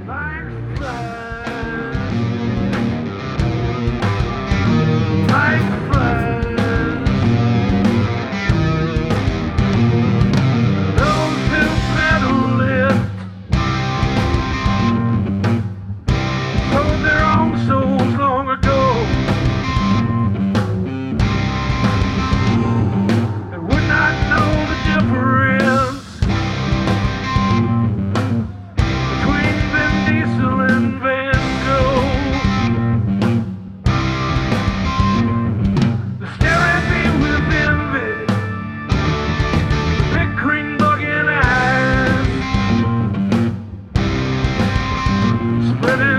Like flies, like flies. Those who pedal it sold their own souls long ago. They would not know the difference between Vin Diesel and Van Gogh. They stare at me with envy, big green bugging eyes, spreading